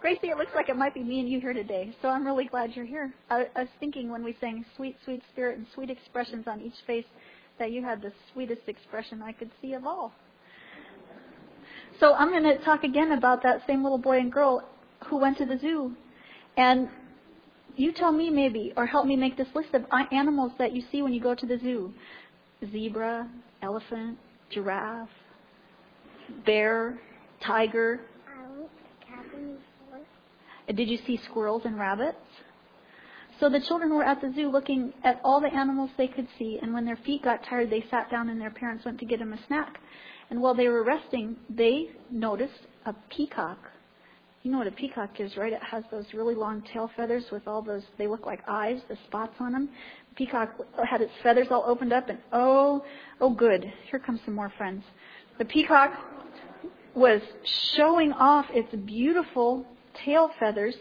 Gracie, it looks like it might be me and you here today, so I'm really glad you're here. I was thinking when we sang Sweet, Sweet Spirit and sweet expressions on each face that you had the sweetest expression I could see of all. So I'm going to talk again about that same little boy and girl who went to the zoo. And you tell me maybe, or help me make this list of animals that you see when you go to the zoo. Zebra, elephant, giraffe, bear, tiger. Did you see squirrels and rabbits? So the children were at the zoo looking at all the animals they could see, and when their feet got tired, they sat down and their parents went to get them a snack. And while they were resting, they noticed a peacock. You know what a peacock is, right? It has those really long tail feathers with all those, they look like eyes, the spots on them. The peacock had its feathers all opened up, and oh good, here comes some more friends. The peacock was showing off its beautiful tail feathers,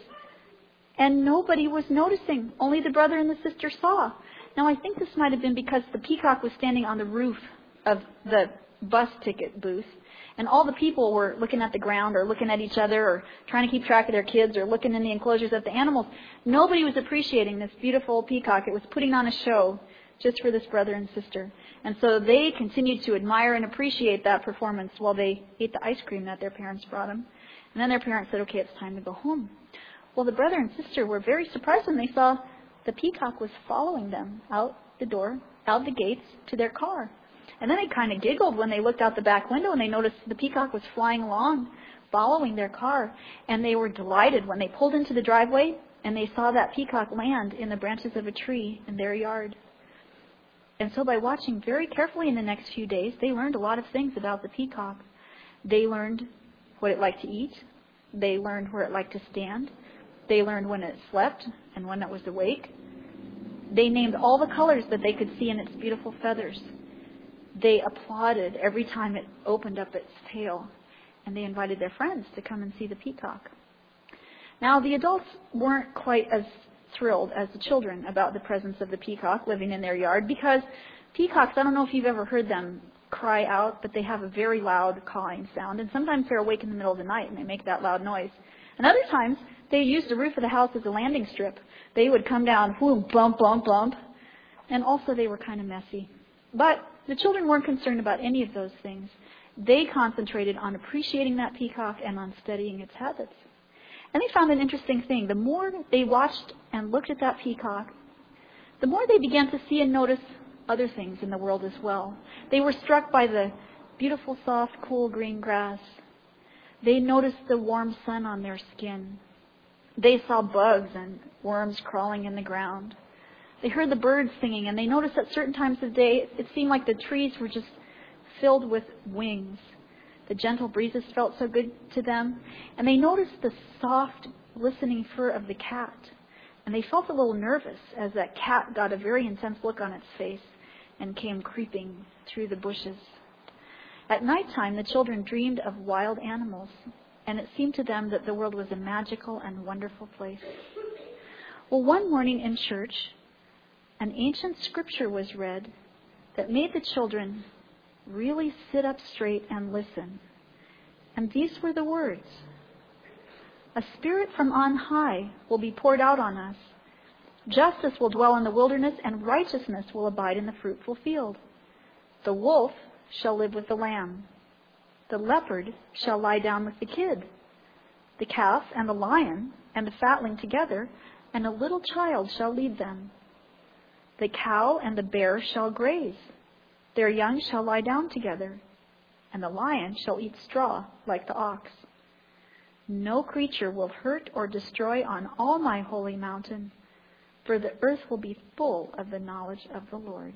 and nobody was noticing. Only the brother and the sister saw. Now, I think this might have been because the peacock was standing on the roof of the bus ticket booth, and all the people were looking at the ground or looking at each other or trying to keep track of their kids or looking in the enclosures at the animals. Nobody was appreciating this beautiful peacock. It was putting on a show just for this brother and sister. And so they continued to admire and appreciate that performance while they ate the ice cream that their parents brought them. And then their parents said, okay, it's time to go home. Well, the brother and sister were very surprised when they saw the peacock was following them out the door, out the gates to their car. And then they kind of giggled when they looked out the back window and they noticed the peacock was flying along, following their car. And they were delighted when they pulled into the driveway and they saw that peacock land in the branches of a tree in their yard. And so by watching very carefully in the next few days, they learned a lot of things about the peacock. They learned what it liked to eat. They learned where it liked to stand. They learned when it slept and when it was awake. They named all the colors that they could see in its beautiful feathers. They applauded every time it opened up its tail. And they invited their friends to come and see the peacock. Now, the adults weren't quite as thrilled as the children about the presence of the peacock living in their yard, because peacocks, I don't know if you've ever heard them cry out, but they have a very loud cawing sound. And sometimes they're awake in the middle of the night and they make that loud noise. And other times, they used the roof of the house as a landing strip. They would come down, whoom, bump, bump, bump. And also they were kind of messy. But the children weren't concerned about any of those things. They concentrated on appreciating that peacock and on studying its habits. And they found an interesting thing. The more they watched and looked at that peacock, the more they began to see and notice other things in the world as well. They were struck by the beautiful, soft, cool green grass. They noticed the warm sun on their skin. They saw bugs and worms crawling in the ground. They heard the birds singing, and they noticed at certain times of day, it seemed like the trees were just filled with wings. The gentle breezes felt so good to them. And they noticed the soft, glistening fur of the cat. And they felt a little nervous as that cat got a very intense look on its face and came creeping through the bushes. At nighttime, the children dreamed of wild animals, and it seemed to them that the world was a magical and wonderful place. Well, one morning in church, an ancient scripture was read that made the children really sit up straight and listen. And these were the words: "A spirit from on high will be poured out on us. Justice will dwell in the wilderness, and righteousness will abide in the fruitful field. The wolf shall live with the lamb. The leopard shall lie down with the kid. The calf and the lion and the fatling together, and a little child shall lead them. The cow and the bear shall graze. Their young shall lie down together, and the lion shall eat straw like the ox. No creature will hurt or destroy on all my holy mountain, for the earth will be full of the knowledge of the Lord."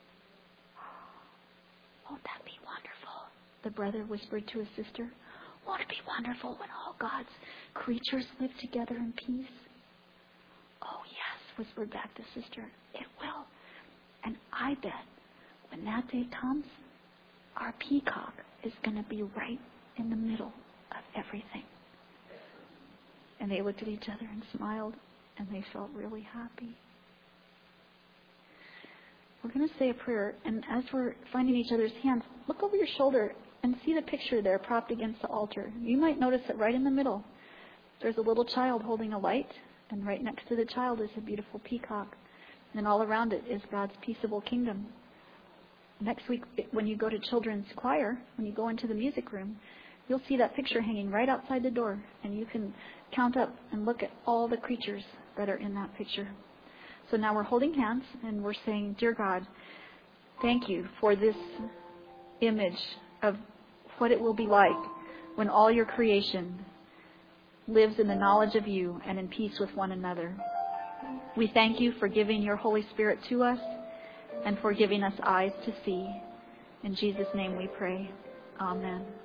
Won't that be wonderful? The brother whispered to his sister. Won't it be wonderful when all God's creatures live together in peace? Oh, yes, whispered back the sister. It will. And I bet when that day comes, our peacock is going to be right in the middle of everything. And they looked at each other and smiled, and they felt really happy. We're going to say a prayer, and as we're finding each other's hands, look over your shoulder and see the picture there propped against the altar. You might notice that right in the middle There's a little child holding a light, and right next to the child is a beautiful peacock. And all around it is God's peaceable kingdom. Next week, when you go to children's choir, when you go into the music room, you'll see that picture hanging right outside the door, and you can count up and look at all the creatures that are in that picture. So now we're holding hands, and we're saying, Dear God, thank you for this image of what it will be like when all your creation lives in the knowledge of you and in peace with one another. We thank you for giving your Holy Spirit to us and for giving us eyes to see. In Jesus' name we pray. Amen.